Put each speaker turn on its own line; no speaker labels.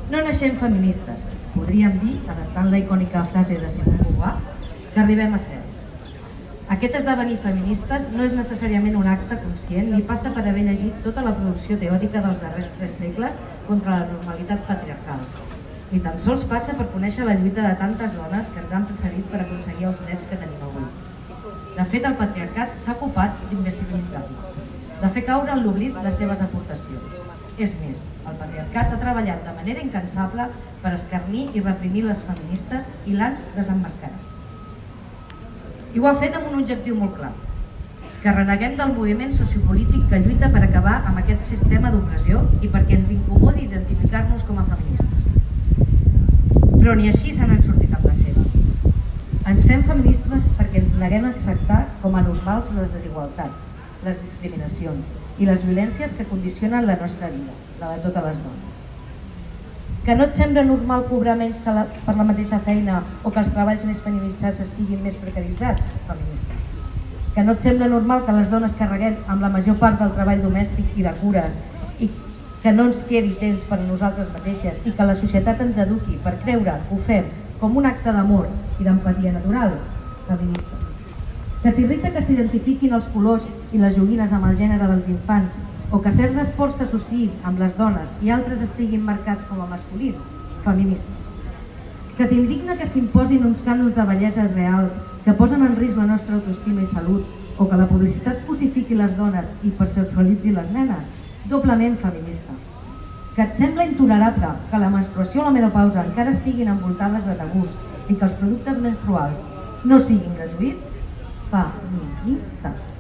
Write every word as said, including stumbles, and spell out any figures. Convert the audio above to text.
No naixem feministes, podríem dir, adaptant la icònica frase de Simone de Beauvoir, que arribem a ser. Aquest esdevenir feministes no és necessàriament un acte conscient ni passa per haver llegit tota la producció teòrica dels darrers tres segles contra la normalitat patriarcal. Ni tan sols passa per conèixer la lluita de tantes dones que ens han precedit per aconseguir els drets que tenim avui. De fet, el patriarcat s'ha ocupat d'invisibilitzar-les, de fer caure en l'oblit les seves aportacions. És més, el patriarcat ha treballat de manera incansable per escarnir i reprimir les feministes i l'han desemmascarat. I ho ha fet amb un objectiu molt clar, que reneguem del moviment sociopolític que lluita per acabar amb aquest sistema d'opressió i perquè ens incomodi identificar-nos com a feministes. Però ni així se n'han sortit amb la seva. Ens fem feministes perquè ens neguem a acceptar com a normals les desigualtats, les discriminacions i les violències que condicionen la nostra vida, la de totes les dones. Que no et sembla normal cobrar menys que la, per la mateixa feina o que els treballs més feminitzats estiguin més precaritzats, feminista. Que no et sembla normal que les dones carreguem amb la major part del treball domèstic i de cures i que no ens quedi temps per a nosaltres mateixes i que la societat ens eduqui per creure que ho fem com un acte d'amor i d'empatia natural, feminista. Que t'irrita que s'identifiquin els colors i les joguines amb el gènere dels infants o que certs esports s'associïn amb les dones i altres estiguin marcats com a masculins, feminista. Que t'indigna que s'imposin uns cànons de bellesa reals que posen en risc la nostra autoestima i salut o que la publicitat cosifiqui les dones i persexualitzi les nenes, doblement feminista. Que et sembla intolerable que la menstruació o la menopausa encara estiguin envoltades de tabús i que els productes menstruals no siguin gratuïts, feminista.